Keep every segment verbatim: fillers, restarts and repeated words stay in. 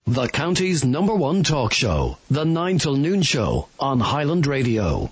The county's number one talk show, the nine till noon show on Highland Radio.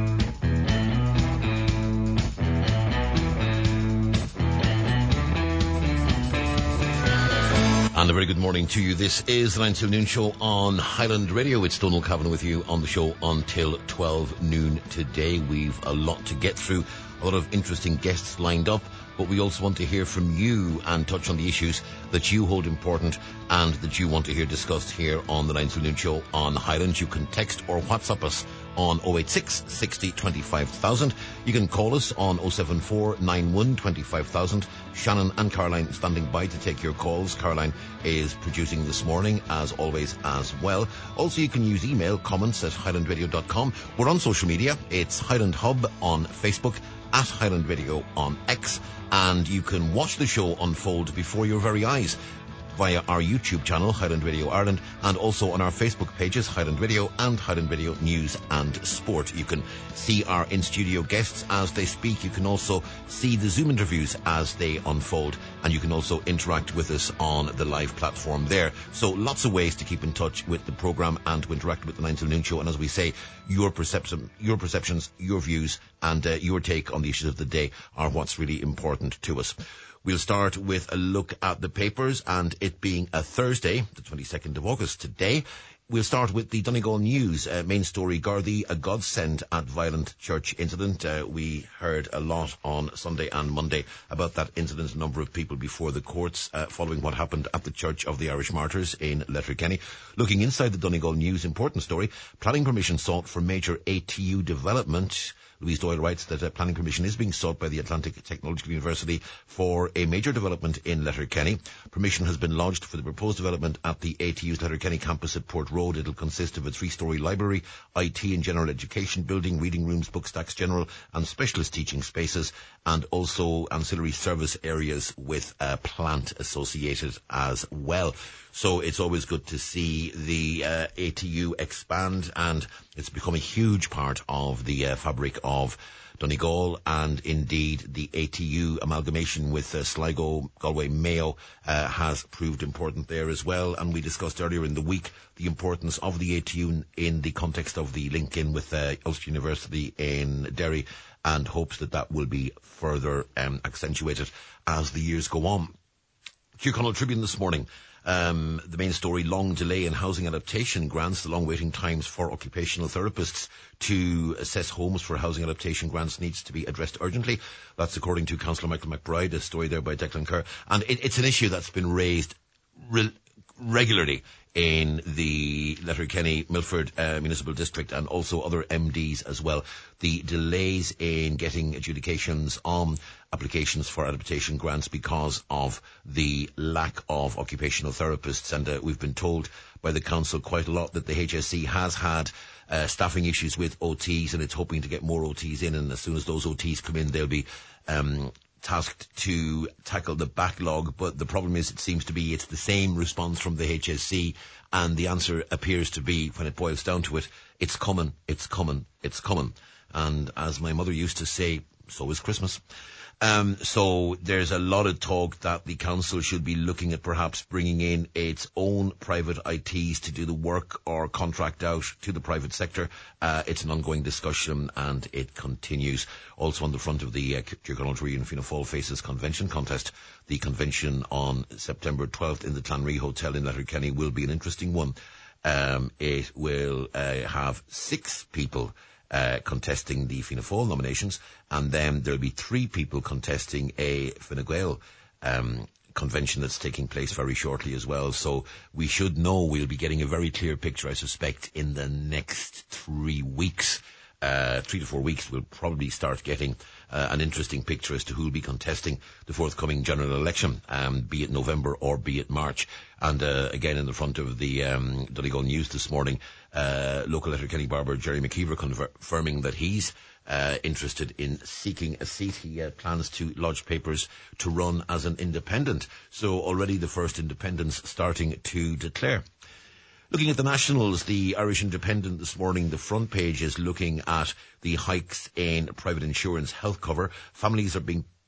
And a very good morning to you. This is the nine till noon show on Highland Radio. It's Donald Cavan with you on the show until twelve noon today. We've a lot to get through, a lot of interesting guests lined up, but we also want to hear from you and touch on the issues that you hold important and that you want to hear discussed here on the nine till noon show on Highland. You can text or WhatsApp us on oh eight six, sixty, twenty-five thousand. You can call us on oh seven four, nine one, twenty-five thousand. Shannon and Caroline standing by to take your calls. Caroline is producing this morning, as always, as well. Also, you can use email, comments at highland radio dot com. We're on social media. It's Highland Hub on Facebook, at Highland Radio on X, and you can watch the show unfold before your very eyes via our YouTube channel, Highland Radio Ireland, and also on our Facebook pages, Highland Radio and Highland Radio News and Sport. You can see our in-studio guests as they speak. You can also see the Zoom interviews as they unfold, and you can also interact with us on the live platform there. So lots of ways to keep in touch with the programme and to interact with the nine till noon show. And as we say, your perception, your perceptions, your views, and uh, your take on the issues of the day are what's really important to us. We'll start with a look at the papers, and it being a Thursday, the twenty-second of August today. We'll start with the Donegal News. Uh, main story, Gardaí, a godsend at violent church incident. Uh, we heard a lot on Sunday and Monday about that incident, a number of people before the courts uh, following what happened at the Church of the Irish Martyrs in Letterkenny. Looking inside the Donegal News, important story, planning permission sought for major A T U development. Louise Doyle writes that uh, planning permission is being sought by the Atlantic Technological University for a major development in Letterkenny. Permission has been lodged for the proposed development at the A T U's Letterkenny campus at Port Road. It'll consist of a three-storey library, I T and general education building, reading rooms, book stacks, general and specialist teaching spaces, and also ancillary service areas with a plant associated as well. So it's always good to see the uh, A T U expand, and it's become a huge part of the uh, fabric of Donegal, and indeed the A T U amalgamation with uh, Sligo, Galway, Mayo uh, has proved important there as well. And we discussed earlier in the week the importance of the A T U in, in the context of the link in with uh, Ulster University in Derry, and hopes that that will be further um, accentuated as the years go on. Tyrconnell Tribune this morning. Um, the main story, long delay in housing adaptation grants, the long waiting times for occupational therapists to assess homes for housing adaptation grants needs to be addressed urgently. That's according to Councillor Michael McBride, a story there by Declan Kerr. And it, it's an issue that's been raised re- regularly in the Letterkenny, Milford uh, Municipal District, and also other M Ds as well. The delays in getting adjudications on applications for adaptation grants because of the lack of occupational therapists. And uh, we've been told by the council quite a lot that the H S C has had uh, staffing issues with O Ts, and it's hoping to get more O Ts in. And as soon as those O Ts come in, they'll be um tasked to tackle the backlog. But the problem is, it seems to be it's the same response from the H S C, and the answer appears to be, when it boils down to it, it's coming, it's coming, it's coming. And as my mother used to say, so is Christmas. Um, so there's a lot of talk that the council should be looking at perhaps bringing in its own private I Ts to do the work or contract out to the private sector. Uh, it's an ongoing discussion, and it continues. Also on the front of the uh, Tyrconnell Tribune Fianna Fáil Faces Convention contest, the convention on September twelfth in the Clanree Hotel in Letterkenny will be an interesting one. Um, it will uh, have six people Uh, contesting the Fianna Fáil nominations, and then there'll be three people contesting a Fine Gael um, convention that's taking place very shortly as well. So we should know, we'll be getting a very clear picture, I suspect, in the next three weeks. Uh, three to four weeks, we'll probably start getting uh, an interesting picture as to who will be contesting the forthcoming general election, um, be it November or be it March. And uh, again, in the front of the um, Donegal News this morning, uh, local Letterkenny barber Jerry McKeever confirming that he's uh, interested in seeking a seat. He uh, plans to lodge papers to run as an independent. So already the first independents starting to declare. Looking at the nationals, the Irish Independent this morning, the front page is looking at the hikes in private insurance health cover. Families are being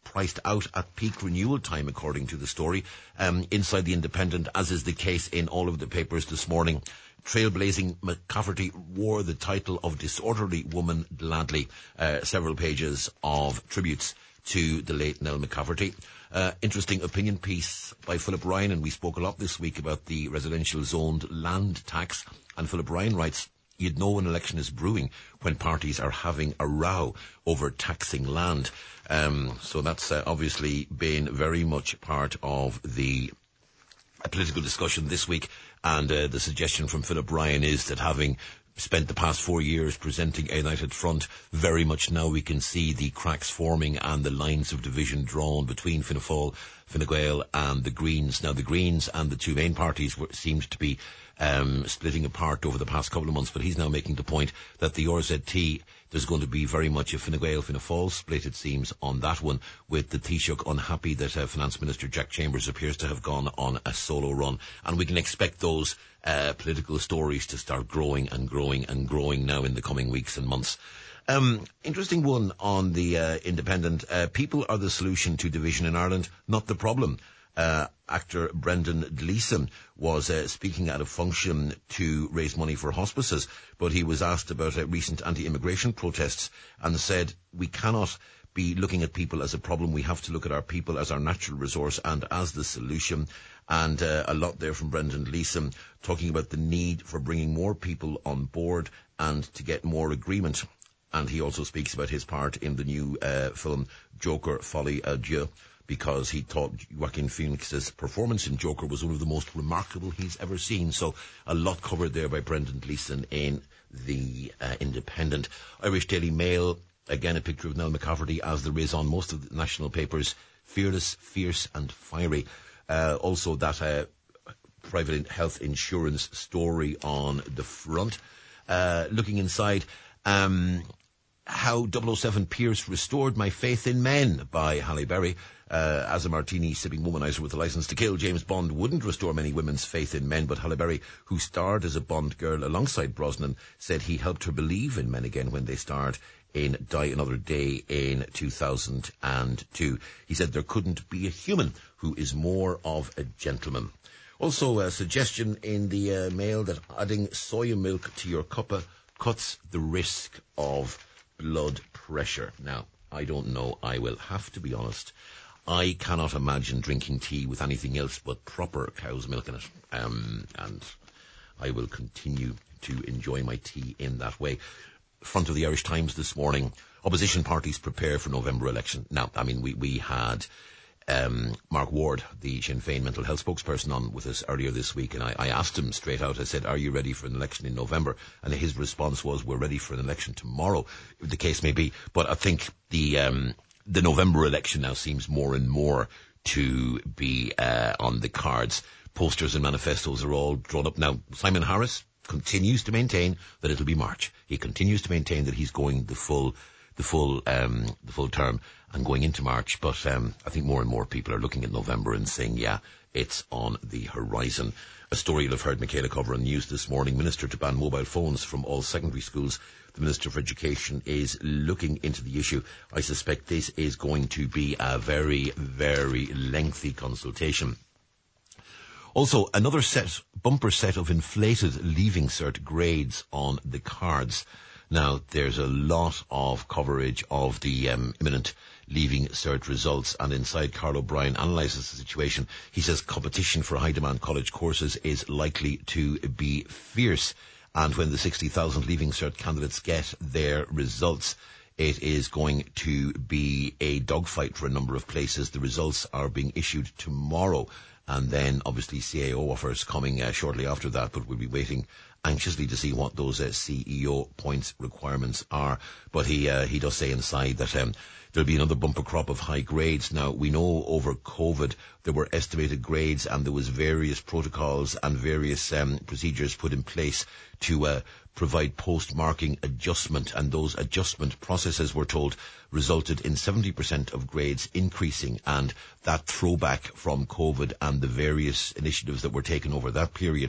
priced out at peak renewal time, according to the story. Um, inside the Independent, as is the case in all of the papers this morning, Trailblazing McCafferty wore the title of Disorderly Woman gladly. Uh, several pages of tributes to the late Nell McCafferty. Uh, interesting opinion piece by Philip Ryan, and we spoke a lot this week about the residential zoned land tax. And Philip Ryan writes, you'd know an election is brewing when parties are having a row over taxing land. Um, so that's uh, obviously been very much part of the uh, political discussion this week. And uh, the suggestion from Philip Ryan is that having spent the past four years presenting a united front, very much now we can see the cracks forming and the lines of division drawn between Fianna Fáil, Fine Gael and the Greens. Now the Greens and the two main parties were, seemed to be um, splitting apart over the past couple of months, but he's now making the point that the R Z T, there's going to be very much a Fine Gael, Fianna Fáil split, it seems, on that one, with the Taoiseach unhappy that uh, Finance Minister Jack Chambers appears to have gone on a solo run. And we can expect those uh, political stories to start growing and growing and growing now in the coming weeks and months. Um, interesting one on the uh, Independent. Uh, people are the solution to division in Ireland, not the problem. Uh, actor Brendan Gleeson was uh, speaking at a function to raise money for hospices, but he was asked about uh, recent anti-immigration protests and said, we cannot be looking at people as a problem. We have to look at our people as our natural resource and as the solution. And uh, a lot there from Brendan Gleeson talking about the need for bringing more people on board and to get more agreement. And he also speaks about his part in the new uh, film Joker Folie à Deux, because he thought Joaquin Phoenix's performance in Joker was one of the most remarkable he's ever seen. So a lot covered there by Brendan Gleeson in the uh, Independent. Irish Daily Mail, again a picture of Nell McCafferty, as there is on most of the national papers, fearless, fierce and fiery. Uh, also that uh, private health insurance story on the front. Uh, looking inside, um, how double oh seven Pierce restored my faith in men by Halle Berry. Uh, as a martini-sipping womanizer with a license to kill, James Bond wouldn't restore many women's faith in men, but Halle Berry, who starred as a Bond girl alongside Brosnan, said he helped her believe in men again when they starred in Die Another Day in two thousand two. He said there couldn't be a human who is more of a gentleman. Also, a suggestion in the uh, Mail that adding soya milk to your cuppa cuts the risk of blood pressure. Now, I don't know. I will have to be honest. I cannot imagine drinking tea with anything else but proper cow's milk in it. Um, and I will continue to enjoy my tea in that way. Front of the Irish Times this morning, opposition parties prepare for November election. Now, I mean, we, we had um, Mark Ward, the Sinn Féin mental health spokesperson, on with us earlier this week, and I, I asked him straight out, I said, are you ready for an election in November? And his response was, we're ready for an election tomorrow, the case may be. But I think the... Um, The November election now seems more and more to be uh, on the cards. Posters and manifestos are all drawn up. Now, Simon Harris continues to maintain that it'll be March. He continues to maintain that he's going the full, the full, um, the full term and going into March. But um, I think more and more people are looking at November and saying, yeah, it's on the horizon. A story you'll have heard Michaela cover on news this morning. Minister to ban mobile phones from all secondary schools. The Minister for Education is looking into the issue. I suspect this is going to be a very, very lengthy consultation. Also, another set, bumper set of inflated Leaving Cert grades on the cards. Now, there's a lot of coverage of the um, imminent Leaving Cert results, and inside Carl O'Brien analyses the situation. He says competition for high-demand college courses is likely to be fierce, and when the sixty thousand Leaving Cert candidates get their results, it is going to be a dogfight for a number of places. The results are being issued tomorrow, and then obviously C A O offers coming uh, shortly after that, but we'll be waiting anxiously to see what those uh, C E O points requirements are. But he uh, he does say inside that um, there'll be another bumper crop of high grades. Now, we know over COVID there were estimated grades, and there was various protocols and various um, procedures put in place to uh, provide post-marking adjustment, and those adjustment processes, we're told, resulted in seventy percent of grades increasing, and that throwback from COVID and the various initiatives that were taken over that period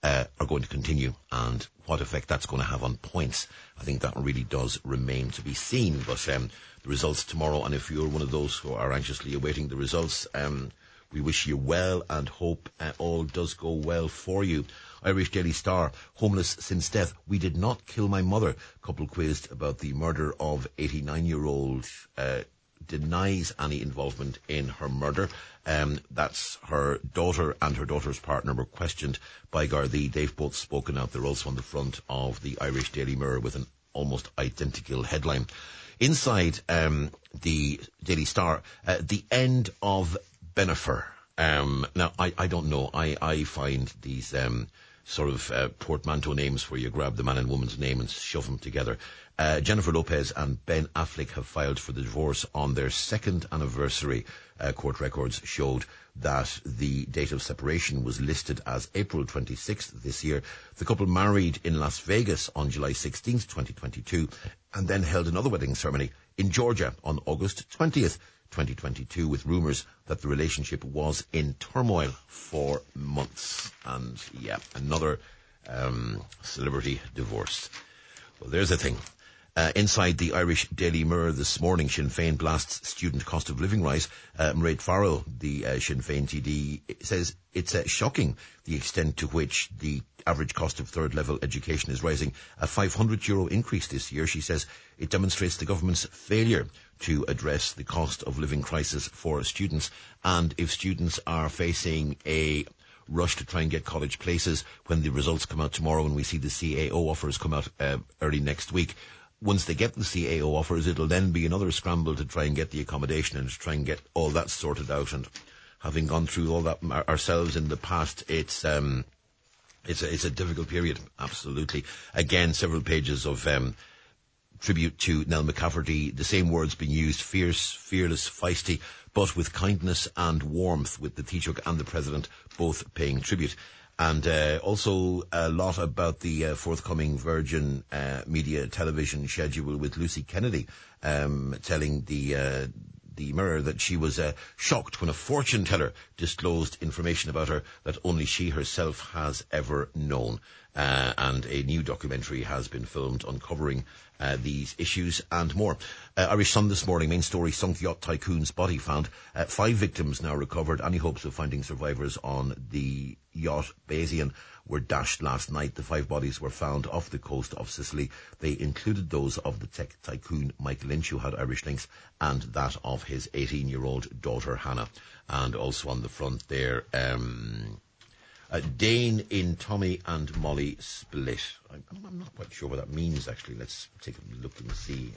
uh, are going to continue, and what effect that's going to have on points, I think that really does remain to be seen. But um, the results tomorrow, and if you're one of those who are anxiously awaiting the results, um, we wish you well and hope uh, all does go well for you. Irish Daily Star, homeless since death. We did not kill my mother. Couple quizzed about the murder of eighty-nine-year-old uh, denies any involvement in her murder. Um, that's her daughter and her daughter's partner were questioned by Gardaí. They've both spoken out. They're also on the front of the Irish Daily Mirror with an almost identical headline. Inside um, the Daily Star, uh, the end of Benifer. Um, now, I, I don't know. I, I find these um, sort of uh, portmanteau names where you grab the man and woman's name and shove them together. Uh, Jennifer Lopez and Ben Affleck have filed for the divorce on their second anniversary. Uh, court records showed that the date of separation was listed as April twenty-sixth this year. The couple married in Las Vegas on July sixteenth, twenty twenty-two, and then held another wedding ceremony in Georgia on August twentieth, twenty twenty-two, with rumours that the relationship was in turmoil for months. And yeah, another um, celebrity divorce. Well, there's the thing. Uh, inside the Irish Daily Mirror this morning, Sinn Féin blasts student cost of living rise. Uh, Mairead Farrell, the uh, Sinn Féin T D, says it's uh, shocking the extent to which the average cost of third level education is rising. A five hundred euro increase this year. She says it demonstrates the government's failure to address the cost of living crisis for students. And if students are facing a rush to try and get college places when the results come out tomorrow and we see the C A O offers come out uh, early next week, once they get the C A O offers, it'll then be another scramble to try and get the accommodation and to try and get all that sorted out. And having gone through all that ourselves in the past, it's um, it's a, it's a difficult period, absolutely. Again, several pages of um, tribute to Nell McCafferty, the same words being used, fierce, fearless, feisty, but with kindness and warmth, with the Taoiseach and the President both paying tribute. And uh, also a lot about the uh, forthcoming Virgin uh, Media television schedule with Lucy Kennedy um, telling the uh, the Mirror that she was uh, shocked when a fortune teller disclosed information about her that only she herself has ever known. Uh, and a new documentary has been filmed uncovering uh, these issues and more. Uh, Irish Sun this morning, main story, sunk yacht tycoon's body found. Uh, five victims now recovered. Any hopes of finding survivors on the yacht Bayesian were dashed last night. The five bodies were found off the coast of Sicily. They included those of the tech tycoon Mike Lynch, who had Irish links, and that of his eighteen-year-old daughter Hannah. And also on the front there, um... Uh, Dane in Tommy and Molly split. I'm, I'm not quite sure what that means, actually. Let's take a look and see.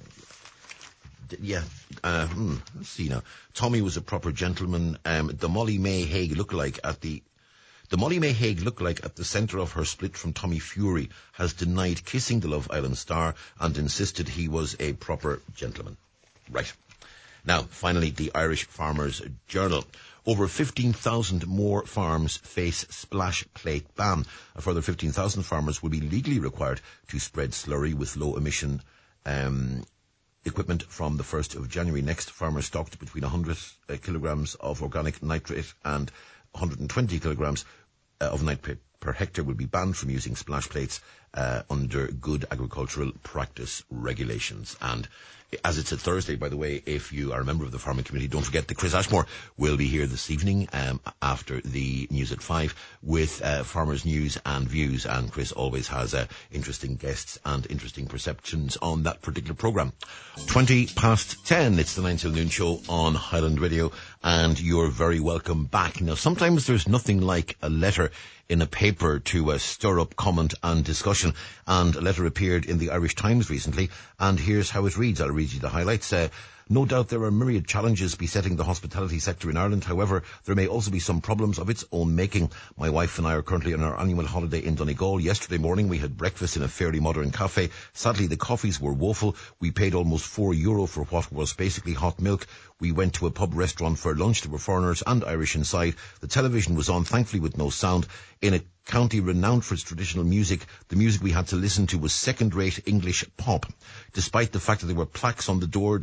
D- yeah, uh, hmm, let's see now. Tommy was a proper gentleman. Um, the Molly May Hague lookalike at the... The Molly May Hague lookalike at the centre of her split from Tommy Fury has denied kissing the Love Island star and insisted he was a proper gentleman. Right. Now, finally, the Irish Farmers Journal. Over fifteen thousand more farms face splash plate ban. A further fifteen thousand farmers will be legally required to spread slurry with low emission um, equipment from the first of January. Next, farmers stocked between one hundred uh, kilograms of organic nitrate and one hundred twenty kilograms uh, of nitrate per hectare will be banned from using splash plates uh, under good agricultural practice regulations. And as it's a Thursday, by the way, if you are a member of the farming community, don't forget that Chris Ashmore will be here this evening um, after the news at five with uh, Farmers News and Views. And Chris always has uh, interesting guests and interesting perceptions on that particular programme. twenty past ten, it's the nine till noon show on Highland Radio, and you're very welcome back. Now, sometimes there's nothing like a letter in a paper to uh, stir up comment and discussion, and a letter appeared in the Irish Times recently, and here's how it reads. I'll read you the highlights. Uh, no doubt there are myriad challenges besetting the hospitality sector in Ireland. However, there may also be some problems of its own making. My wife and I are currently on our annual holiday in Donegal. Yesterday morning we had breakfast in a fairly modern cafe. Sadly, the coffees were woeful. We paid almost four euro for what was basically hot milk. We went to a pub restaurant for lunch. There were foreigners and Irish inside. The television was on, thankfully with no sound. In a county renowned for its traditional music, the music we had to listen to was second-rate English pop. Despite the fact that there were plaques on the door describing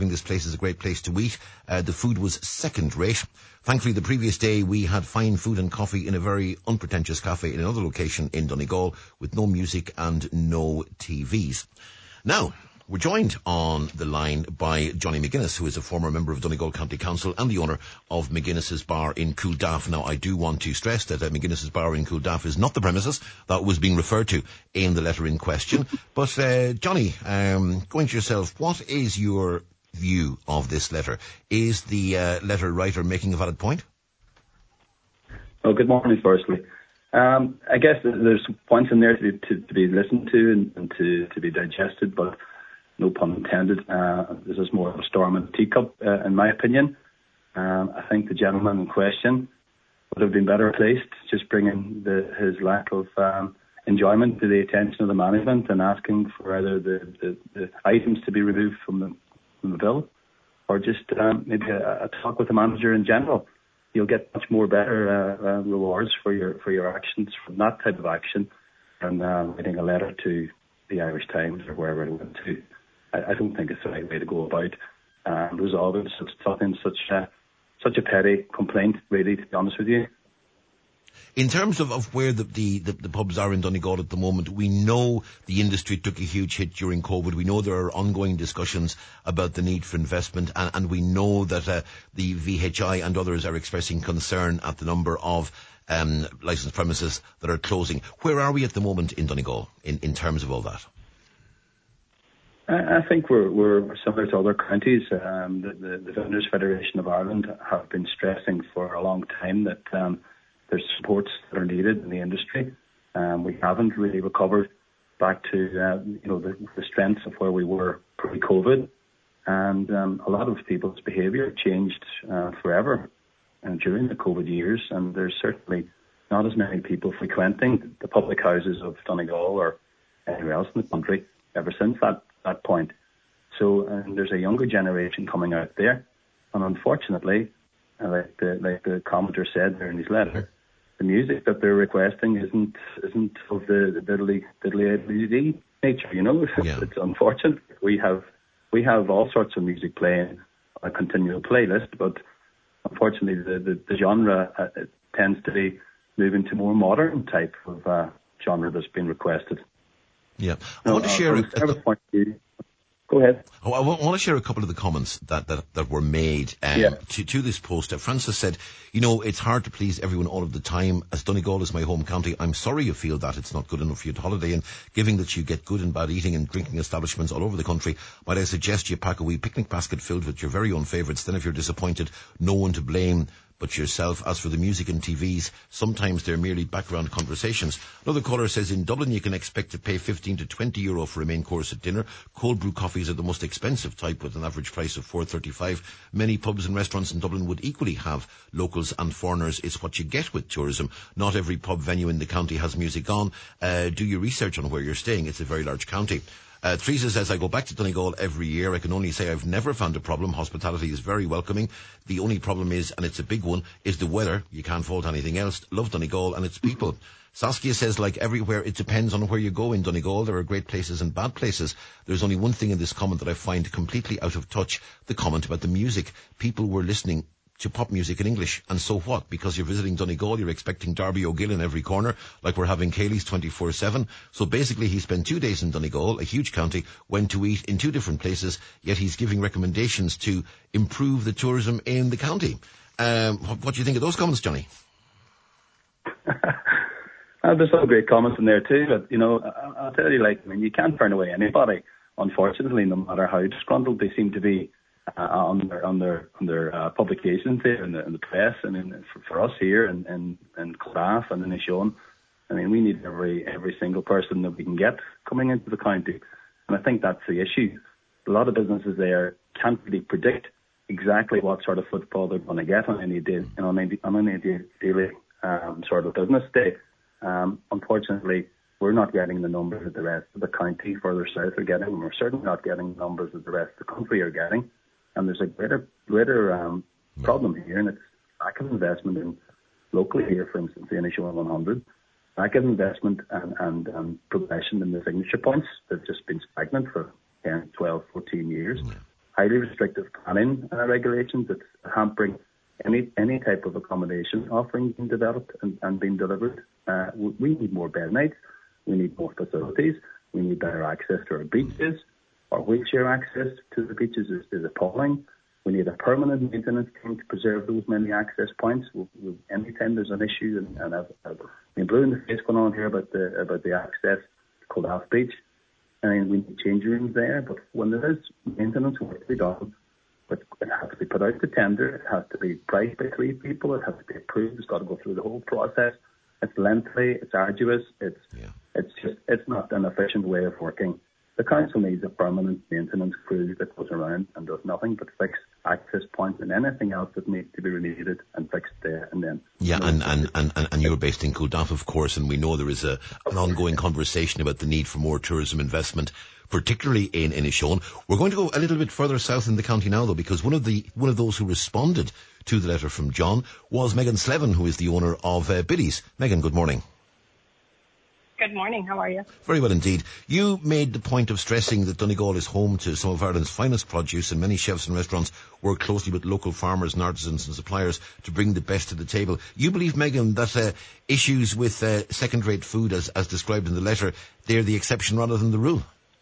describing this place as a great place to eat. Uh, the food was second rate. Thankfully, the previous day we had fine food and coffee in a very unpretentious cafe in another location in Donegal with no music and no T Vs. Now, we're joined on the line by Johnny McGuinness, who is a former member of Donegal County Council and the owner of McGuinness's Bar in Cooldaff. Now, I do want to stress that uh, McGuinness's Bar in Cooldaff is not the premises that was being referred to in the letter in question. But, uh, Johnny, um, going to yourself, what is your view of this letter? Is the uh, letter writer making a valid point? Well, good morning, firstly. Um, I guess there's points in there to, to, to be listened to and, and to, to be digested, but no pun intended. Uh, this is more of a storm in a teacup, uh, in my opinion. Um, I think the gentleman in question would have been better placed just bringing the, his lack of um, enjoyment to the attention of the management and asking for either the, the, the items to be removed from the, from the bill or just um, maybe a, a talk with the manager in general. You'll get much more better uh, uh, rewards for your for your actions from that type of action than uh, writing a letter to the Irish Times or wherever it went to. I don't think it's the right way to go about uh, resolving such something, such a, such a petty complaint, really, to be honest with you. In terms of, of where the, the, the, the pubs are in Donegal at the moment, we know the industry took a huge hit during COVID. We know there are ongoing discussions about the need for investment, and, and we know that uh, the V H I and others are expressing concern at the number of um, licensed premises that are closing. Where are we at the moment in Donegal in, in terms of all that? I think we're, we're similar to other counties. Um, the, the, the Vendors Federation of Ireland have been stressing for a long time that um, there's supports that are needed in the industry. Um, we haven't really recovered back to uh, you know the, the strengths of where we were pre-COVID, and um, a lot of people's behaviour changed uh, forever uh, during the COVID years. And there's certainly not as many people frequenting the public houses of Donegal or anywhere else in the country ever since that. that point. So um, there's a younger generation coming out there, and unfortunately, uh, like the like the commenter said there in his letter, the music that they're requesting isn't isn't of the, the diddly diddly diddly nature. You know, yeah. It's unfortunate. We have we have all sorts of music playing on a continual playlist, but unfortunately, the the, the genre uh, it tends to be moving to more modern type of uh, genre that's been requested. Yeah, I no, want to share. Uh, a, a, point of view. Go ahead. Oh, I want to share a couple of the comments that that, that were made um, yeah. to to this post. Uh, Francis said, "You know, it's hard to please everyone all of the time. As Donegal is my home county, I'm sorry you feel that it's not good enough for you to holiday. And given that you get good and bad eating and drinking establishments all over the country, might I suggest you pack a wee picnic basket filled with your very own favourites. Then, if you're disappointed, no one to blame but yourself. As for the music and T Vs, sometimes they're merely background conversations." Another caller says, "In Dublin you can expect to pay fifteen to twenty euro for a main course at dinner. Cold brew coffees are the most expensive type with an average price of four thirty-five. Many pubs and restaurants in Dublin would equally have locals and foreigners. It's what you get with tourism. Not every pub venue in the county has music on. Uh, do your research on where you're staying. It's a very large county." Uh, Teresa says, "I go back to Donegal every year. I can only say I've never found a problem. Hospitality is very welcoming. The only problem is, and it's a big one, is the weather. You can't fault anything else. Love Donegal and its people." Saskia says, "Like everywhere, it depends on where you go in Donegal. There are great places and bad places. There's only one thing in this comment that I find completely out of touch. The comment about the music. People were listening to pop music in English, and so what? Because you're visiting Donegal, you're expecting Darby O'Gill in every corner, like we're having Cayley's twenty-four seven. So basically he spent two days in Donegal, a huge county, went to eat in two different places, yet he's giving recommendations to improve the tourism in the county." Um, what, what do you think of those comments, Johnny? uh, there's some great comments in there too, but you know, I, I'll tell you, like, I mean, you can't turn away anybody, unfortunately, no matter how disgruntled they seem to be Uh, on their on their on their uh, publications there in the, in the press. I mean, for, for us here in in, in Clontarf and in Inishowen, I mean, we need every every single person that we can get coming into the county, and I think that's the issue. A lot of businesses there can't really predict exactly what sort of footfall they're going to get on any day, you know, on any on any daily um, sort of business day. Um, unfortunately, we're not getting the numbers that the rest of the county further south are getting, and we're certainly not getting the numbers that the rest of the country are getting. And there's a greater, greater um, problem here, and it's lack of investment in locally here, for instance, the Inishowen one hundred, lack of investment and, and um, progression in the signature points. They've just been stagnant for ten, twelve, fourteen years. Yeah. highly restrictive planning uh, regulations that's hampering any any type of accommodation offering being developed and, and being delivered. Uh, we, we need more bed nights. We need more facilities. We need better access to our beaches. Our wheelchair access to the beaches is, is appalling. We need a permanent maintenance team to preserve those many access points. We'll, we'll, anytime there's an issue, and, and I've, I've been blue in the face going on here about the about the access to Coldalf Beach. I mean, we need change rooms there, but when there is maintenance work to be done, but it has to be put out to tender, it has to be priced by three people, it has to be approved, it's got to go through the whole process. It's lengthy, it's arduous, it's yeah. it's just it's not an efficient way of working. The council needs a permanent maintenance crew that goes around and does nothing but fix access points and anything else that needs to be remediated and fixed there and then. Yeah, no, and, and, and, and, and you're based in Coldalf, of course, and we know there is a, an ongoing conversation about the need for more tourism investment, particularly in Inishowen. We're going to go a little bit further south in the county now, though, because one of the one of those who responded to the letter from John was Megan Slevin, who is the owner of uh, Biddy's. Megan, good morning. Good morning. How are you? Very well indeed. You made the point of stressing that Donegal is home to some of Ireland's finest produce, and many chefs and restaurants work closely with local farmers and artisans and suppliers to bring the best to the table. You believe, Megan, that uh, issues with uh, second-rate food, as, as described in the letter, they're the exception rather than the rule?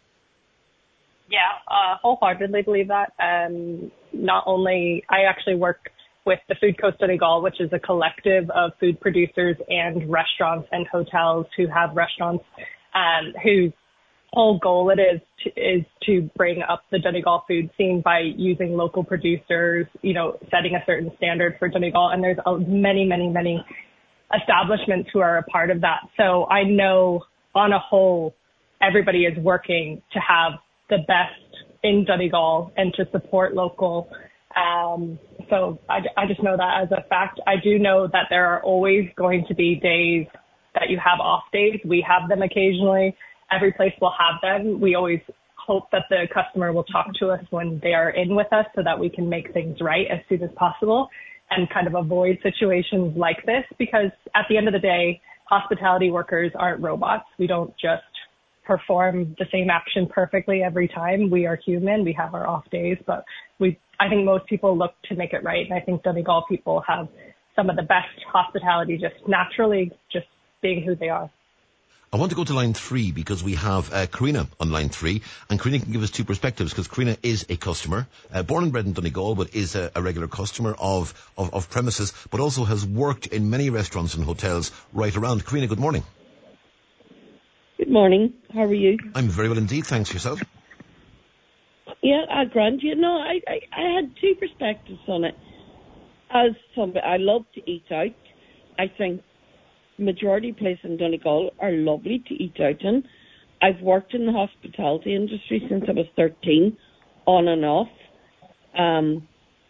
Yeah, uh, wholeheartedly believe that. Um, not only, I actually work with the Food Coast Donegal, which is a collective of food producers and restaurants and hotels who have restaurants, um, whose whole goal it is to, is to bring up the Donegal food scene by using local producers, you know, setting a certain standard for Donegal. And there's uh, many, many, many establishments who are a part of that. So I know on a whole, everybody is working to have the best in Donegal and to support local. Um, so I, I just know that as a fact. I do know that there are always going to be days that you have off days. We have them occasionally. Every place will have them. We always hope that the customer will talk to us when they are in with us so that we can make things right as soon as possible and kind of avoid situations like this, because at the end of the day, hospitality workers aren't robots. We don't just perform the same action perfectly every time. We are human. We have our off days, but we, I think most people look to make it right. And I think Donegal people have some of the best hospitality just naturally, just being who they are. I want to go to line three because we have uh, Karina on line three, and Karina can give us two perspectives because Karina is a customer, uh, born and bred in Donegal, but is a, a regular customer of, of, of premises, but also has worked in many restaurants and hotels right around. Karina, good morning. Good morning. How are you? I'm very well indeed. Thanks. Yourself? Yeah, I grant you. No, I, I, I had two perspectives on it. As somebody, I love to eat out. I think majority of places in Donegal are lovely to eat out in. I've worked in the hospitality industry since I was thirteen, on and off. Um,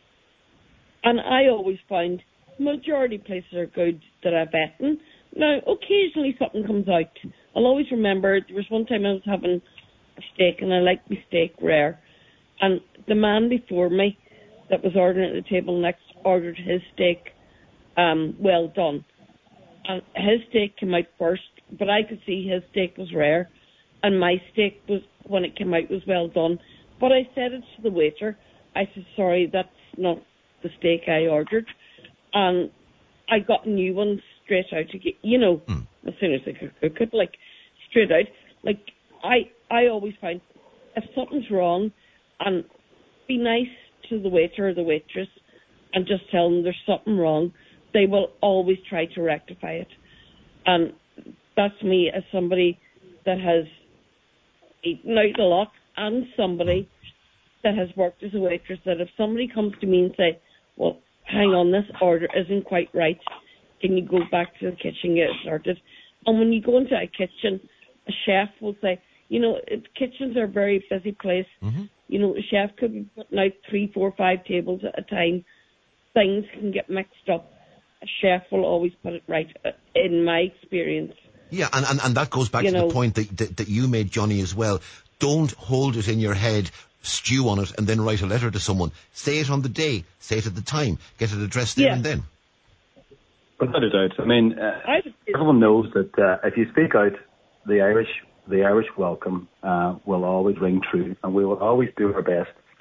and I always find majority of places are good that I've eaten. Now, occasionally something comes out. I'll always remember there was one time I was having a steak, and I like my steak rare. And the man before me that was ordering at the table next ordered his steak um, well done. And his steak came out first, but I could see his steak was rare, and my steak was, when it came out, was well done. But I said it to the waiter. I said, sorry, that's not the steak I ordered. And I got a new one straight out, you know, mm. as soon as I could cook it, like, straight out. Like, I, I always find if something's wrong, and be nice to the waiter or the waitress and just tell them there's something wrong, they will always try to rectify it. And that's me as somebody that has eaten out a lot and somebody that has worked as a waitress, that if somebody comes to me and say, well, hang on, this order isn't quite right, can you go back to the kitchen and get it started? And when you go into a kitchen, a chef will say, you know, it, kitchens are a very busy place. Mm-hmm. You know, a chef could be putting out three, four, five tables at a time. Things can get mixed up. A chef will always put it right, in my experience. Yeah, and, and, and that goes back you to know, the point that, that that you made, Johnny, as well. Don't hold it in your head, stew on it, and then write a letter to someone. Say it on the day. Say it at the time. Get it addressed there yeah. and then. Without a doubt. I mean, uh, everyone knows that uh, if you speak out, the Irish the Irish welcome uh, will always ring true, and we will always do our best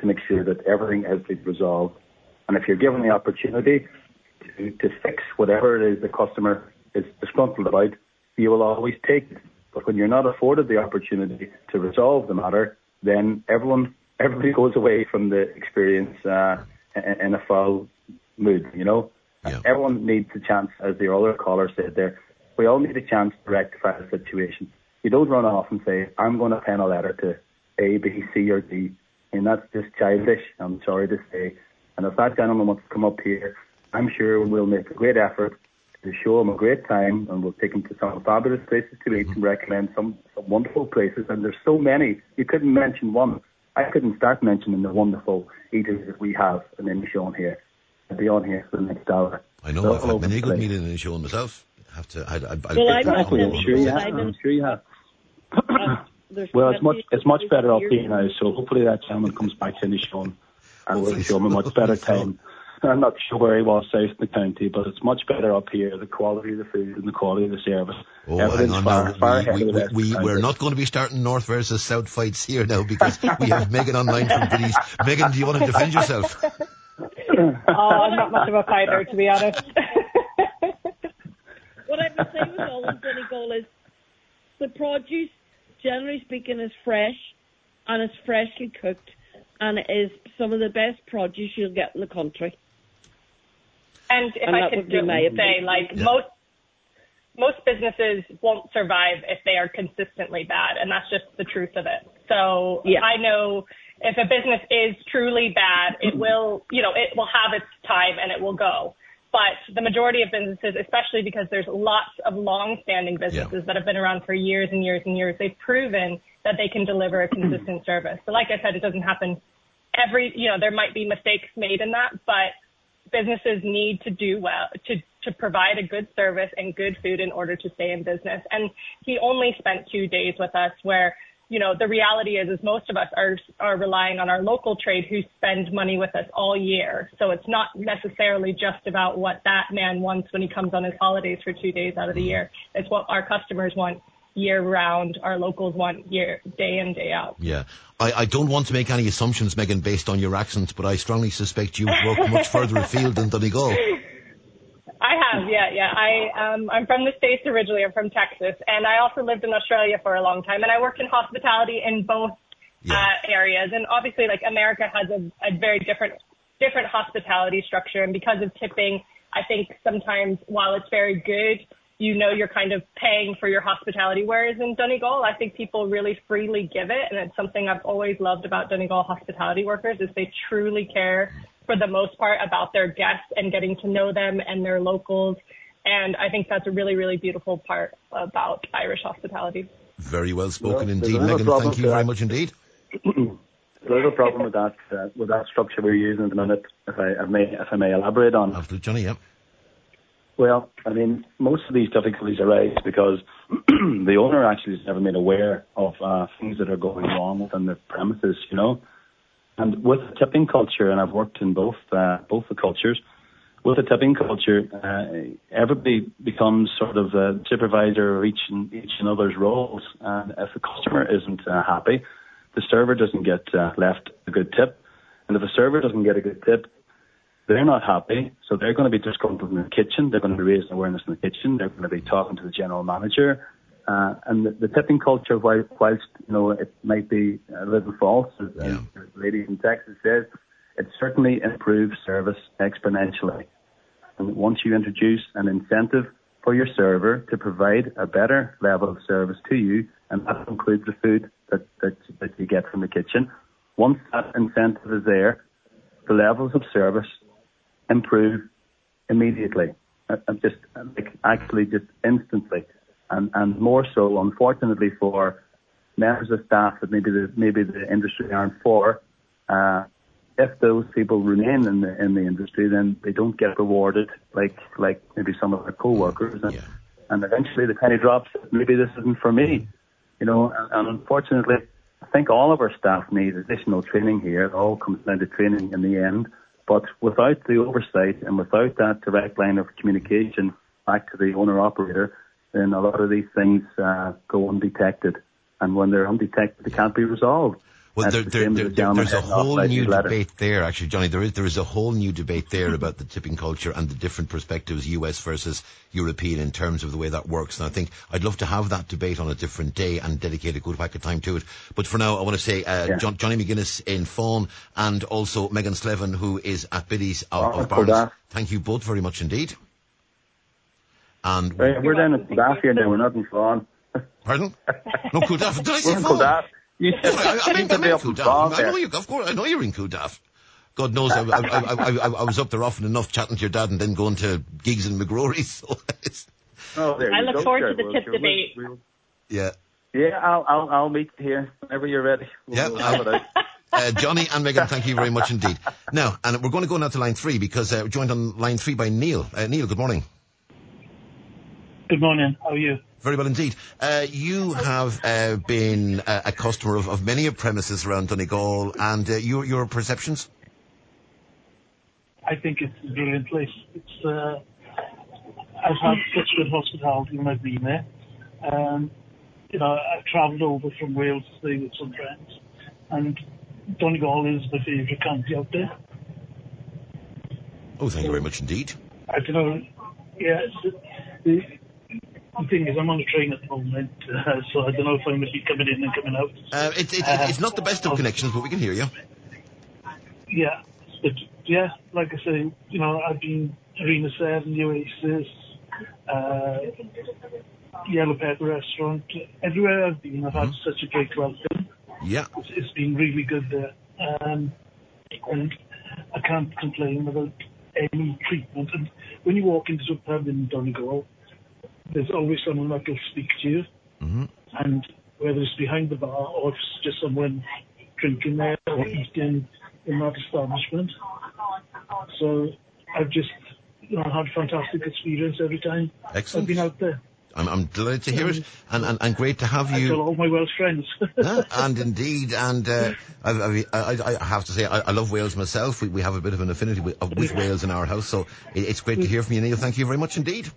to make sure that everything has been resolved. And if you're given the opportunity to, to fix whatever it is the customer is disgruntled about, you will always take it. But when you're not afforded the opportunity to resolve the matter, then everyone, everybody goes away from the experience uh, in, in a foul mood, you know. Yeah. Everyone needs a chance, as the other caller said there. We all need a chance to rectify the situation. You don't run off and say, I'm going to pen a letter to A, B, C or D. And that's just childish, I'm sorry to say. And if that gentleman wants to come up here, I'm sure we'll make a great effort to show him a great time, and we'll take him to some fabulous places to eat and recommend some, some wonderful places. And there's so many. You couldn't mention one. I couldn't start mentioning the wonderful eaters that we have in Inishowen here. I'll be on here for the next hour. I know, They're I've all had over many the good place. meetings in Inishowen myself. I have to, I'd, I'd, I'd Well, I'm pick not that one. I'm sure you have. I'm I'm sure you have. There's Well, it's much plenty it's much better up years here now, so hopefully that gentleman comes back to Inishowen and we'll show him a much better Hopefully so. time. I'm not sure where he was south in the county, but it's much better up here, the quality of the food and the quality of the service. Oh, hang Everything's on far, now. far We, ahead we, of the we, rest we, of the we're country. not going to be starting North versus South fights here now because we have Megan online from Biddy's. Megan, do you want to defend yourself? Oh, I'm not much of a fighter, to be honest. What I would say with all of Donegal is the produce, generally speaking, is fresh and it's freshly cooked, and it is some of the best produce you'll get in the country. And if And I that could would be just my say, opinion. like, Yeah. most most businesses won't survive if they are consistently bad, and that's just the truth of it. So Yeah. I know if a business is truly bad, it will, you know, it will have its time and it will go. But the majority of businesses, especially because there's lots of long-standing businesses Yeah. that have been around for years and years and years, they've proven that they can deliver a consistent service. So like I said, it doesn't happen every, you know, there might be mistakes made in that, but businesses need to do well, to, to provide a good service and good food in order to stay in business. And he only spent two days with us where, you know, the reality is, is most of us are, are relying on our local trade who spend money with us all year. So it's not necessarily just about what that man wants when he comes on his holidays for two days out of the year. It's what our customers want year round, our locals want year, day in, day out. Yeah. I, I don't want to make any assumptions, Megan, based on your accent, but I strongly suspect you've worked much further afield than Donegal. I have, yeah, yeah. I, um, I'm from the States originally. I'm from Texas. And I also lived in Australia for a long time. And I worked in hospitality in both Yeah. uh, areas. And obviously, like, America has a, a very different, different hospitality structure. And because of tipping, I think sometimes while it's very good, you know, you're kind of paying for your hospitality. Whereas in Donegal, I think people really freely give it. And it's something I've always loved about Donegal hospitality workers is they truly care for the most part about their guests and getting to know them and their locals. And I think that's a really, really beautiful part about Irish hospitality. Very well spoken Well, indeed, there's another Megan. problem Thank you to very that. much indeed. There's a little problem with that uh, with that structure we're using at the minute, if I, I may if I may elaborate on. Absolutely, Johnny, yeah. Well, I mean, most of these difficulties arise because the owner actually is never made aware of uh, things that are going wrong within the premises, you know. And with the tipping culture, and I've worked in both uh, both the cultures, with the tipping culture, uh, everybody becomes sort of a supervisor of each and each and other's roles. And if the customer isn't uh, happy, the server doesn't get uh, left a good tip. And if the server doesn't get a good tip, they're not happy, so they're going to be disgruntled in the kitchen. They're going to be raising awareness in the kitchen. They're going to be talking to the general manager. Uh, and the, the tipping culture, while, whilst you know it might be a little false, as, Yeah. as the lady in Texas says, it certainly improves service exponentially. And once you introduce an incentive for your server to provide a better level of service to you, and that includes the food that, that, that you get from the kitchen, once that incentive is there, the levels of service improve immediately, uh, just uh, like actually just instantly, and and more so, unfortunately, for members of staff that maybe the maybe the industry aren't for. Uh, if those people remain in the in the industry, then they don't get rewarded like like maybe some of their co-workers, and, Yeah. and eventually the penny drops. Maybe this isn't for me, you know. And, and unfortunately, I think all of our staff need additional training here. It all comes down to training in the end. But without the oversight and without that direct line of communication back to the owner-operator, then a lot of these things uh, go undetected. And when they're undetected, they can't be resolved. Well, there, the there, same as there, the there, gentleman there's a heading off whole writing new his letter. debate there, actually, Johnny. There is there is a whole new debate there about the tipping culture and the different perspectives, U S versus European, in terms of the way that works. And I think I'd love to have that debate on a different day and dedicate a good whack of time to it. But for now, I want to say uh, Yeah. John, Johnny McGuinness in Fawn and also Megan Slevin, who is at Biddy's of, Oh, of Barnes. Kildare. Thank you both very much indeed. And Hey, we're down in Kildare here now. We're not in Fawn. pardon? No, Kildare. Did I say We're in Fawn? Kildare. You Oh, I, I, I seem meant, to I be meant up in Kildare. Fawn I there. know you, of course, I know you're in Kildare. God knows, I, I, I, I, I was up there often enough chatting to your dad and then going to gigs in McGrory. So it's, Oh, there I you look go, forward sure. to the Well, tip sure, debate. we'll- we'll- yeah. Yeah, I'll, I'll, I'll meet you here whenever you're ready. We'll, Yeah, we'll have it out. Uh, Johnny and Megan, thank you very much indeed. Now, and we're going to go now to line three because uh, we're joined on line three by Neil. Uh, Neil, good morning. Good morning. How are you? Very well indeed. Uh, you have uh, been a, a customer of, of many premises around Donegal, and uh, your your perceptions? I think it's a brilliant place. It's uh, I've had such good hospitality when I've been there. Um, you know, I've travelled over from Wales to stay with some friends, and Donegal is my favourite county out there. Oh, thank you very much indeed. I don't know. Yeah, the, the, the thing is, I'm on a train at the moment, uh, so I don't know if I'm going to be coming in and coming out. Uh, it, it, Uh, it's not the best of connections, but we can hear you. Yeah, but yeah, like I say, you know, I've been Arena seven, Oasis, uh, Yellow Pepper Restaurant. Everywhere I've been, I've had Mm-hmm. such a great welcome. Yeah. It's, it's been really good there. Um, and I can't complain about any treatment. And when you walk into a pub in Donegal, there's always someone that will speak to you. Mm-hmm. And whether it's behind the bar or if it's just someone drinking there or eating in that establishment. So I've just, you know, had a fantastic experience every time Excellent. I've been out there. I'm, I'm delighted to hear it, and, and, and great to have I you. tell all my Welsh friends. Yeah, and indeed, and uh, I've, I've, I, I have to say, I, I love Wales myself. We, we have a bit of an affinity with, with Wales in our house, so it, it's great to hear from you, Neil. Thank you very much indeed.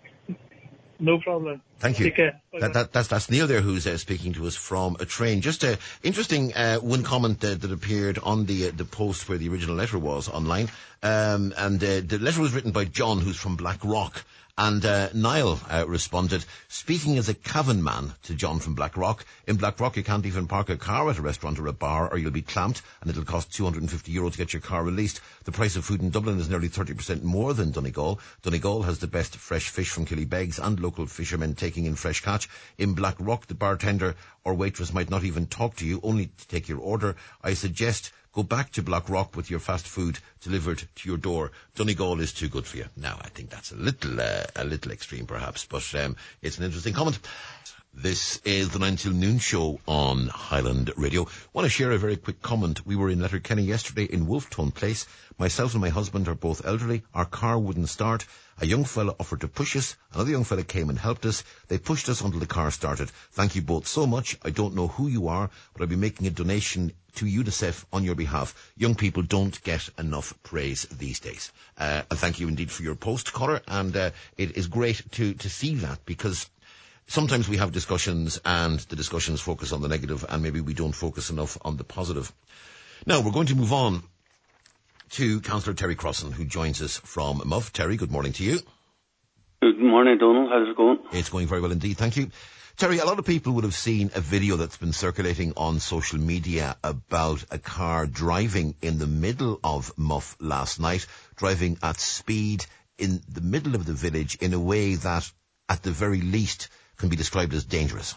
No problem. Thank you. Take care. That, that, that's, that's Neil there who's uh, speaking to us from a train. Just uh, interesting, uh, one comment uh, that appeared on the uh, the post where the original letter was online. Um, and uh, the letter was written by John, who's from Blackrock. And uh, Niall uh, responded, speaking as a Cavan man to John from Blackrock, in Blackrock you can't even park a car at a restaurant or a bar or you'll be clamped and it'll cost two hundred fifty euro to get your car released. The price of food in Dublin is nearly thirty percent more than Donegal. Donegal has the best fresh fish from Killybegs and local fishermen taking in fresh catch. In Blackrock the bartender or waitress might not even talk to you, only to take your order. I suggest go back to Blackrock with your fast food delivered to your door. Donegal is too good for you. Now, I think that's a little, uh, a little extreme perhaps, but um, it's an interesting comment. This is the nine till noon show on Highland Radio. I want to share a very quick comment. We were in Letterkenny yesterday in Wolftone Place. Myself and my husband are both elderly. Our car wouldn't start. A young fella offered to push us. Another young fella came and helped us. They pushed us until the car started. Thank you both so much. I don't know who you are, but I'll be making a donation to UNICEF on your behalf. Young people don't get enough praise these days. Uh, and thank you indeed for your post, caller. And uh, it is great to, to see that, because sometimes we have discussions and the discussions focus on the negative and maybe we don't focus enough on the positive. Now, we're going to move on to Councillor Terry Crossan, who joins us from Muff. Terry, good morning to you. Good morning, Donald. How's it going? It's going very well indeed, thank you. Terry, a lot of people would have seen a video that's been circulating on social media about a car driving in the middle of Muff last night, driving at speed in the middle of the village in a way that, at the very least, can be described as dangerous.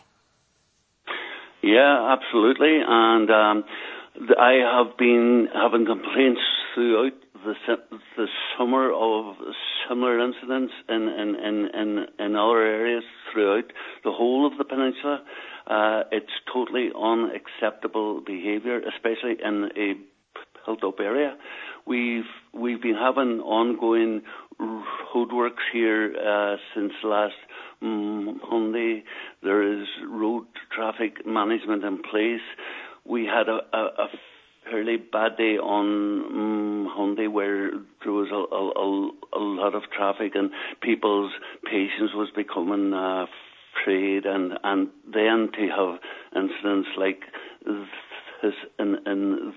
Yeah, absolutely. And um, th- I have been having complaints throughout the the summer of similar incidents in in, in, in, in other areas throughout the whole of the peninsula. Uh, it's totally unacceptable behaviour, especially in a built-up area. We've we've been having ongoing roadworks here uh, since last Monday. There is road traffic management in place. We had a, a, a fairly bad day on Monday where there was a, a, a lot of traffic and people's patience was becoming uh, frayed, and, and then to have incidents like in, in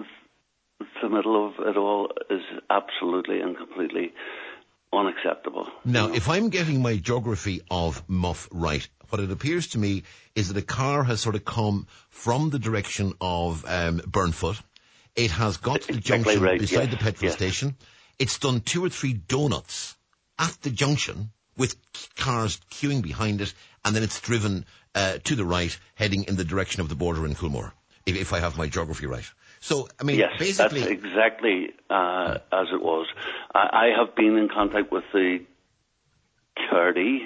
the middle of it all is absolutely and completely unacceptable. Now, you know? if I'm getting my geography of Muff right, what it appears to me is that a car has sort of come from the direction of um, Burnfoot. It has got to the exactly junction right. beside yes. the petrol yes. station. It's done two or three donuts at the junction with cars queuing behind it, and then it's driven uh, to the right, heading in the direction of the border in Coolmore, if, if I have my geography right. So, I mean, yes, basically... that's exactly uh, as it was. I, I have been in contact with the Gardaí.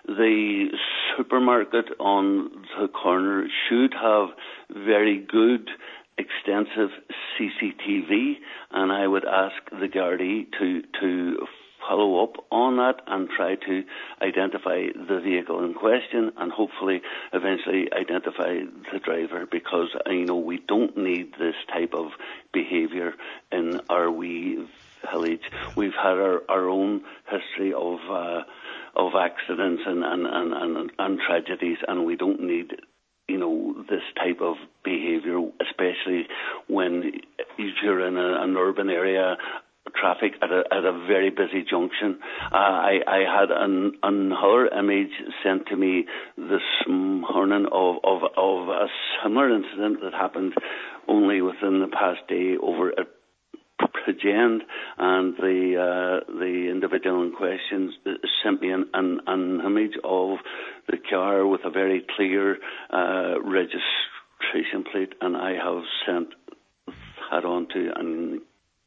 The supermarket on the corner should have very good, extensive C C T V, and I would ask the Gardaí to to follow up on that and try to identify the vehicle in question and hopefully eventually identify the driver, because you know we don't need this type of behaviour in our wee village. We've had our, our own history of uh, of accidents and and, and, and and tragedies, and we don't need you know this type of behaviour, especially when you're in a, an urban area. Traffic at a, at a very busy junction. Uh, I, I had an, another image sent to me this morning of, of, of a similar incident that happened only within the past day over at Bridgend, and the uh, the individual in question sent me an, an, an image of the car with a very clear uh, registration plate, and I have sent that on to an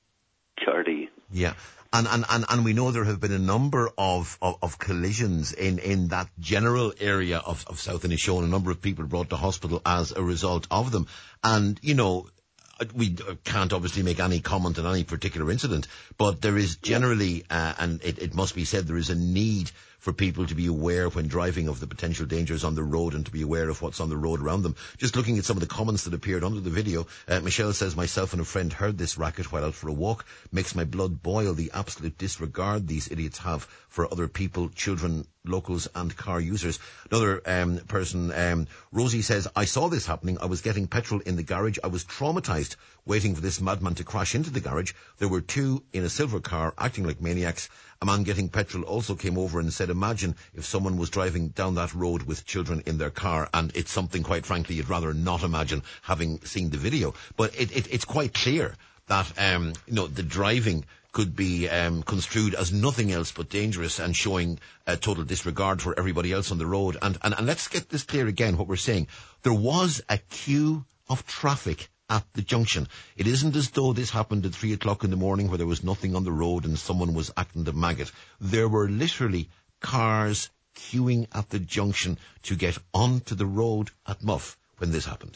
Gardaí. Yeah, and, and, and, and we know there have been a number of, of, of collisions in, in that general area of, of South Inishowen. A number of people brought to hospital as a result of them. And, you know, we can't obviously make any comment on any particular incident, but there is generally, uh, and it, it must be said, there is a need for people to be aware when driving of the potential dangers on the road and to be aware of what's on the road around them. Just looking at some of the comments that appeared under the video, uh, Michelle says, myself and a friend heard this racket while out for a walk. Makes my blood boil, the absolute disregard these idiots have for other people, children, locals and car users. Another um, person, um, Rosie says, I saw this happening. I was getting petrol in the garage. I was traumatised waiting for this madman to crash into the garage. There were two in a silver car acting like maniacs. A man getting petrol also came over and said, imagine if someone was driving down that road with children in their car. And it's something, quite frankly, you'd rather not imagine, having seen the video. But it, it, it's quite clear that, um, you know, the driving could be um, construed as nothing else but dangerous and showing a total disregard for everybody else on the road. And, and, and let's get this clear again, what we're saying. There was a queue of traffic at the junction. It isn't as though this happened at three o'clock in the morning where there was nothing on the road and someone was acting the maggot. There were literally cars queuing at the junction to get onto the road at Muff when this happened.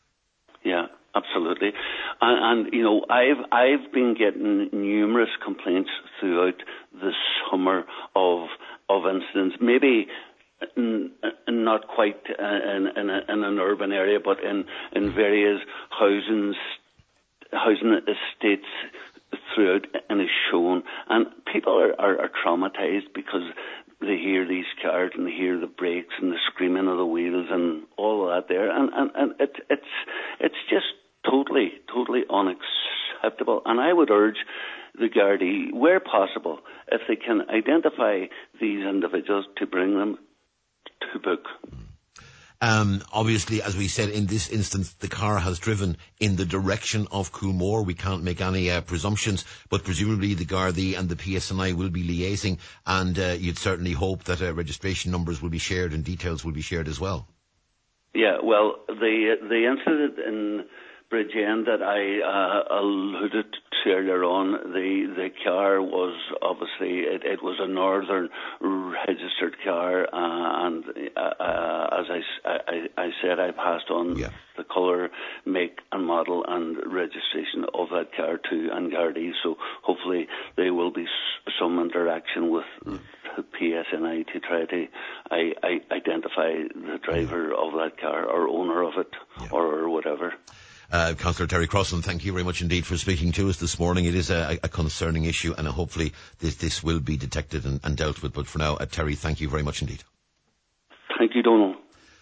Yeah, absolutely. And, and you know, I've I've been getting numerous complaints throughout the summer of of incidents, maybe N- not quite uh, in, in, a, in an urban area, but in, in various housing housing estates throughout Inishowen, and people are, are, are traumatised because they hear these cars and they hear the brakes and the screaming of the wheels and all of that there, and and, and it, it's it's just totally totally unacceptable. And I would urge the Gardaí, where possible, if they can identify these individuals, to bring them to book. Um, obviously, as we said, in this instance, the car has driven in the direction of Coolmore. We can't make any uh, presumptions, but presumably the Gardaí and the P S N I will be liaising, and uh, you'd certainly hope that uh, registration numbers will be shared and details will be shared as well. Yeah, well, the the incident in Bridgend that I uh, alluded to earlier on, the the car was obviously, it, it was a northern registered car, uh, and uh, uh, as I, I, I said, I passed on yeah. the colour, make and model and registration of that car to An Gardaí, so hopefully there will be s- some interaction with the P S N I to try to I, I identify the driver yeah. of that car or owner of it yeah. or, or whatever. Uh, Councillor Terry Crossan, thank you very much indeed for speaking to us this morning. It is a, a concerning issue, and hopefully this, this will be detected and, and dealt with. But for now, uh, Terry, thank you very much indeed. Thank you, Donald.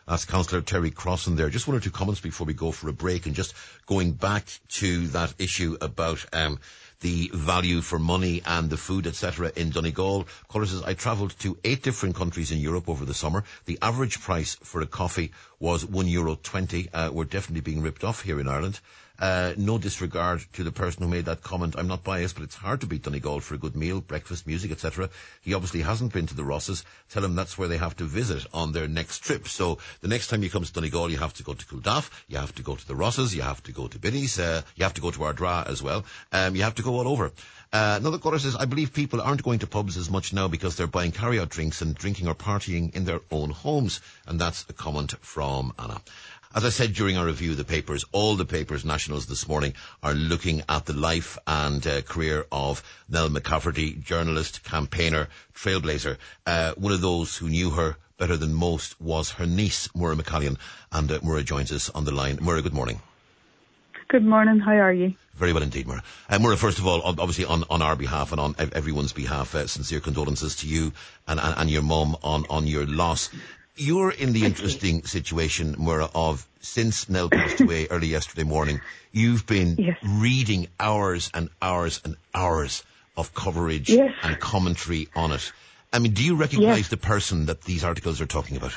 That's Councillor Terry Crossan there. Just one or two comments before we go for a break, and just going back to that issue about um, the value for money and the food, et cetera in Donegal. Caller says, I travelled to eight different countries in Europe over the summer. The average price for a coffee was one euro twenty. Uh, we're definitely being ripped off here in Ireland. Uh, no disregard to the person who made that comment. I'm not biased, but it's hard to beat Donegal for a good meal, breakfast, music, et cetera. He obviously hasn't been to the Rosses. Tell him that's where they have to visit on their next trip. So the next time you come to Donegal, you have to go to Culdaff, you have to go to the Rosses, you have to go to Biddy's, uh, you have to go to Ardra as well. Um, you have to go all over. Uh, another caller says, I believe people aren't going to pubs as much now because they're buying carry-out drinks and drinking or partying in their own homes. And that's a comment from Anna. As I said during our review of the papers, all the papers, nationals this morning, are looking at the life and uh, career of Nell McCafferty, journalist, campaigner, trailblazer. Uh, one of those who knew her better than most was her niece, Maura McCallion. And uh, Maura joins us on the line. Maura, good morning. Good morning. How are you? Very well indeed, Maura. Uh, Maura, first of all, obviously on, on our behalf and on everyone's behalf, uh, sincere condolences to you and, and, and your mum on, on your loss. You're in the interesting situation, Maura, of since Nell passed away early yesterday morning, you've been yes. reading hours and hours and hours of coverage yes. and commentary on it. I mean, do you recognise yes. the person that these articles are talking about?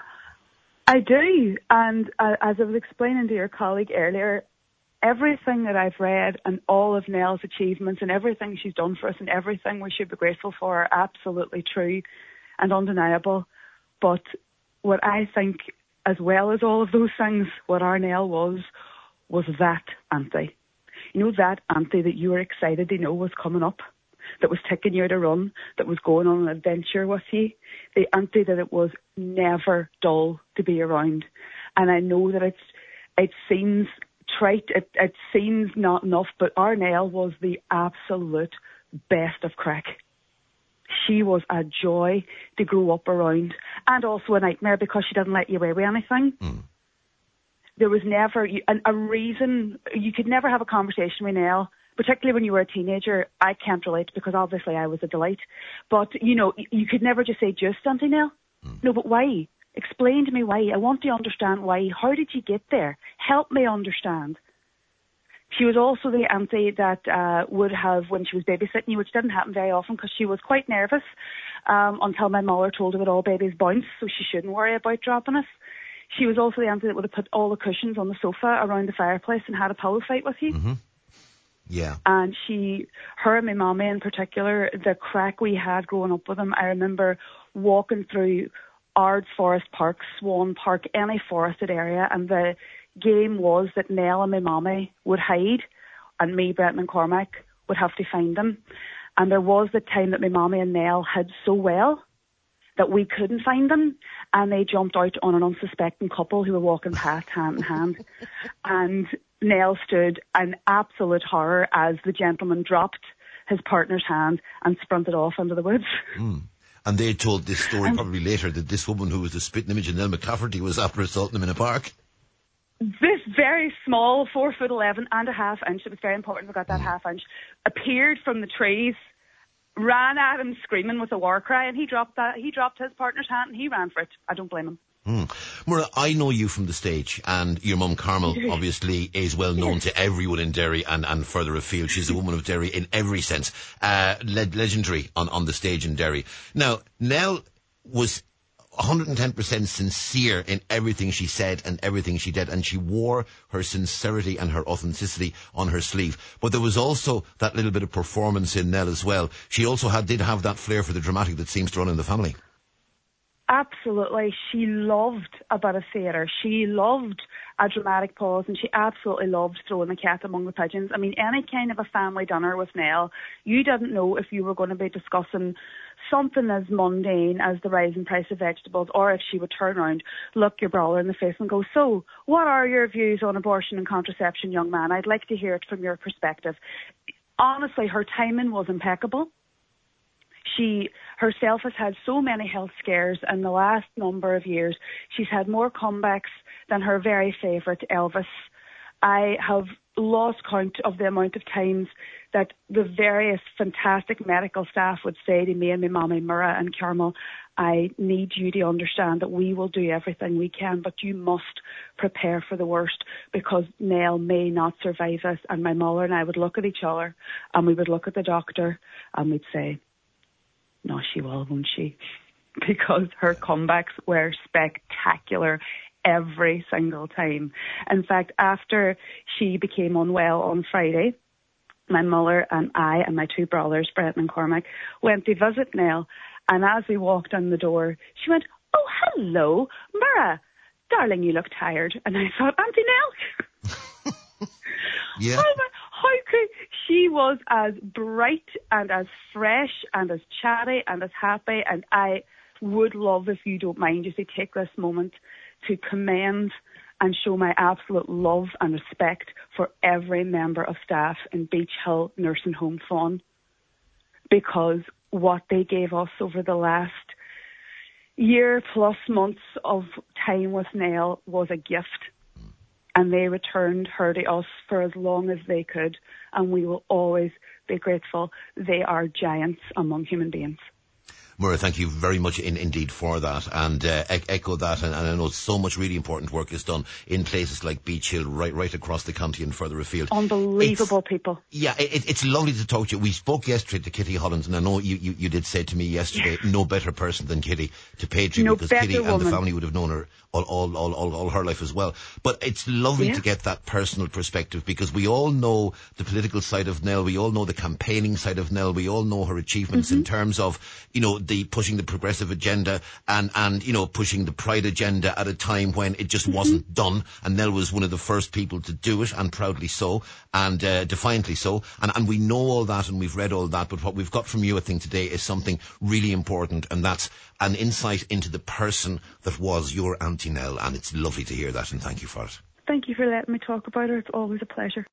I do. And uh, as I was explaining to your colleague earlier, everything that I've read and all of Nell's achievements and everything she's done for us and everything we should be grateful for are absolutely true and undeniable. But what I think, as well as all of those things, what our Nell was, was that auntie. You know, that auntie that you were excited to know was coming up, that was taking you to run, that was going on an adventure with you. The auntie that it was never dull to be around. And I know that it's, it seems trite, it, it seems not enough, but our Nell was the absolute best of crack. She was a joy to grow up around, and also a nightmare because she didn't let you away with anything. Mm. There was never a, a reason, you could never have a conversation with Nell, particularly when you were a teenager. I can't relate because obviously I was a delight. But, you know, you could never just say, just Auntie Nell. Mm. No, but why? Explain to me why. I want to understand why. How did you get there? Help me understand. She was also the auntie that uh, would have, when she was babysitting you, which didn't happen very often because she was quite nervous um, until my mother told her that all babies bounce, so she shouldn't worry about dropping us. She was also the auntie that would have put all the cushions on the sofa around the fireplace and had a pillow fight with you. Mm-hmm. Yeah. And she, her and my mummy in particular, the crack we had growing up with them, I remember walking through Ard Forest Park, Swan Park, any forested area, and the game was that Nell and my mommy would hide and me, Brenton and Cormac would have to find them. And there was the time that my mommy and Nell hid so well that we couldn't find them, and they jumped out on an unsuspecting couple who were walking past hand in hand. And Nell stood in absolute horror as the gentleman dropped his partner's hand and sprinted off into the woods. Mm. And they told this story um, probably later, that this woman who was the spitting image of Nell McCafferty was after assaulting them in a park. This very small, four foot eleven and a half inch, it was very important we got that mm. half inch, appeared from the trees, ran at him screaming with a war cry, and he dropped that. He dropped his partner's hand and he ran for it. I don't blame him. Mm. Maura, I know you from the stage, and your mum Carmel obviously is well known yes. to everyone in Derry and, and further afield. She's a woman of Derry in every sense. Uh, le- legendary on, on the stage in Derry. Now, Nell was one hundred ten percent sincere in everything she said and everything she did, and she wore her sincerity and her authenticity on her sleeve. But there was also that little bit of performance in Nell as well. She also had, did have that flair for the dramatic that seems to run in the family. Absolutely. She loved a bit of theatre. She loved a dramatic pause, and she absolutely loved throwing the cat among the pigeons. I mean, any kind of a family dinner with Nell, you didn't know if you were going to be discussing something as mundane as the rising price of vegetables, or if she would turn around, look your brother in the face and go, so, what are your views on abortion and contraception, young man? I'd like to hear it from your perspective. Honestly, her timing was impeccable. She herself has had so many health scares in the last number of years. She's had more comebacks than her very favourite Elvis. I have lost count of the amount of times that the various fantastic medical staff would say to me and my mommy, Maura and Carmel, I need you to understand that we will do everything we can, but you must prepare for the worst because Nell may not survive this. And my mother and I would look at each other and we would look at the doctor and we'd say, no, she will, won't she? Because her comebacks were spectacular every single time. In fact, after she became unwell on Friday, my mother and I and my two brothers, Brett and Cormac, went to visit Nell. And as we walked in the door, she went, oh, hello, Mara. Darling, you look tired. And I thought, Auntie Nell. Yeah. How, how could she was as bright and as fresh and as chatty and as happy. And I would love, if you don't mind, just to take this moment to commend and show my absolute love and respect for every member of staff in Beach Hill Nursing Home Fawn, because what they gave us over the last year plus months of time with Nell was a gift, and they returned her to us for as long as they could, and we will always be grateful. They are giants among human beings. Mura, thank you very much in, indeed for that, and uh, e- echo that, and, and I know so much really important work is done in places like Beach Hill, right right across the county and further afield. Unbelievable it's, people. Yeah, it, it's lovely to talk to you. We spoke yesterday to Kitty Holland, and I know you, you, you did say to me yesterday, no better person than Kitty to pay tribute, no because better Kitty woman. and the family would have known her all, all, all, all, all her life as well. But it's lovely yeah. to get that personal perspective, because we all know the political side of Nell, we all know the campaigning side of Nell, we all know her achievements mm-hmm. in terms of, you know, the pushing the progressive agenda and, and, you know, pushing the pride agenda at a time when it just mm-hmm. wasn't done. And Nell was one of the first people to do it, and proudly so, and uh, defiantly so. And, and we know all that, and we've read all that. But what we've got from you, I think, today is something really important, and that's an insight into the person that was your Auntie Nell. And it's lovely to hear that, and thank you for it. Thank you for letting me talk about her. It's always a pleasure.